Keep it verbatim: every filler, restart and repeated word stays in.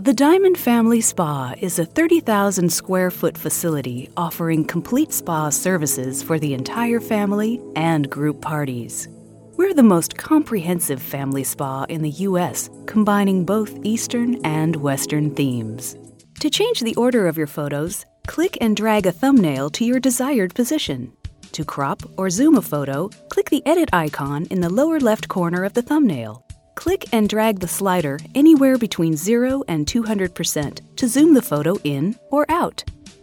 The Diamond Family Spa is a thirty thousand square foot facility offering complete spa services for the entire family and group parties. We're the most comprehensive family spa in the U S, combining both Eastern and Western themes. To change the order of your photos, click and drag a thumbnail to your desired position. To crop or zoom a photo, click the edit icon in the lower left corner of the thumbnail. Click and drag the slider anywhere between zero and two hundred percent to zoom the photo in or out.